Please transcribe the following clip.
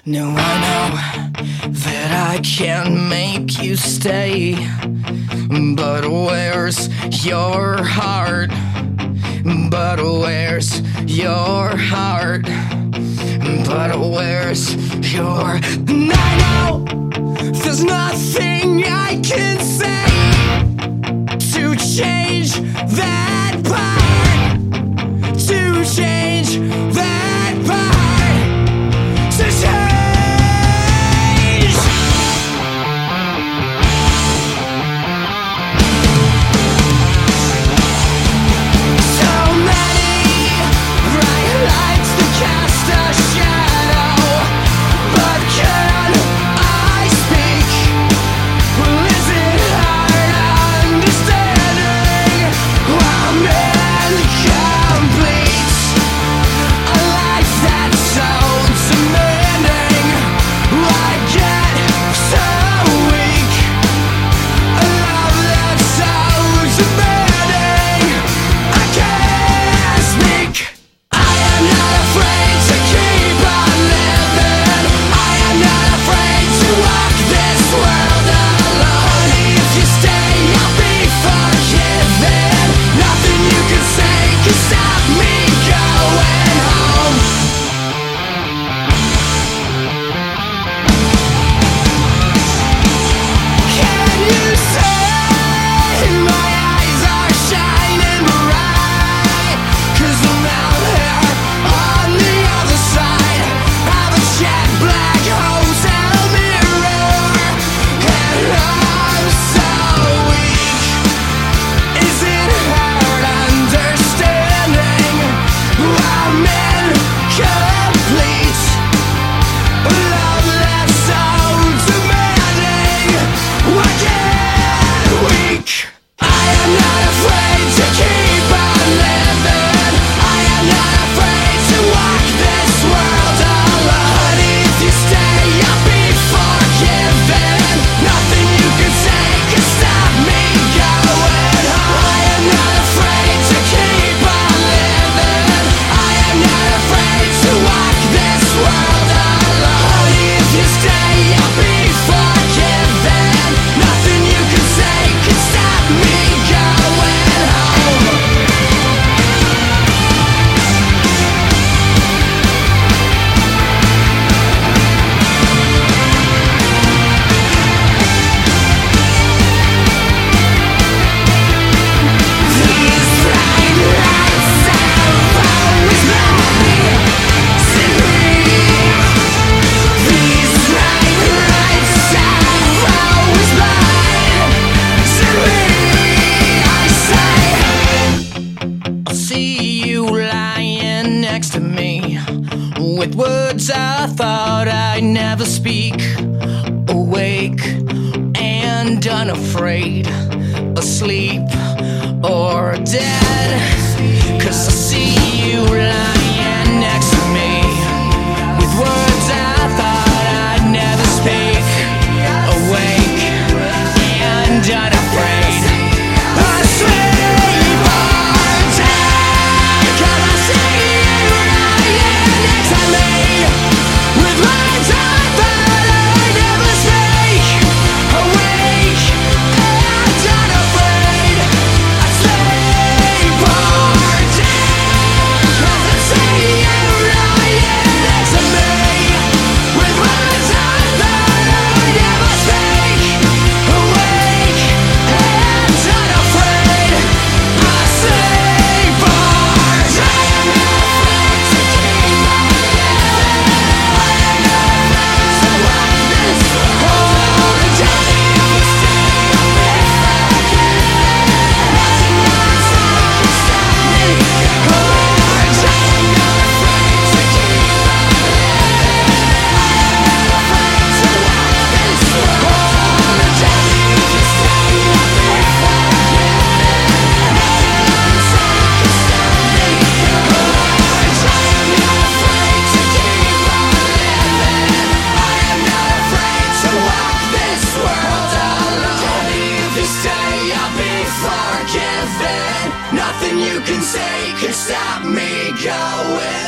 No, I know that I can't make you stay, but where's your heart? But where's your heart? But where's your... And I know there's nothing I can say to change that part, to change that part, to change. So many bright lights that cast a shadow, but can I speak? Well, is it hard understanding why men complete a life that's so demanding? Why get so weak? A love that's so demanding. I can't speak. I am not afraid to keep on living. I am not afraid to walk this world alone. If you stay, I'll be forgiven. Nothing you can say can stop me going home. Can you say my eyes are shining bright? 'Cause I'm out here on the other side of a jet black hotel mirror, and I'm so weak. Is it hard understanding why men complete a love that's so demanding? Why get weak? I am not afraid to keep on living. I am not afraid to walk this world alone. If you stay, I'll be forgiven. Nothing you can say can stop me going home. I am not afraid to keep on living. I am not afraid to walk this world alone. If you stay, I'll be forgiven. Nothing you can say can stop me going home. These bright lights have always blinded me. These bright lights have always blinded me. I say, I'll see you lying next to me with words I thought I'd never speak. Awake and unafraid, asleep or dead. 'Cause I see you lying next to me with words I thought I'd never speak. Awake and unafraid, asleep or dead. 'Cause I see you lying next to me with words I thought I'd never speak. Awake and unafraid, asleep or dead. 'Cause I see you lying next to me with words I thought I'd never speak. Awake and unafraid, asleep or dead. Nothing you can say can stop me going.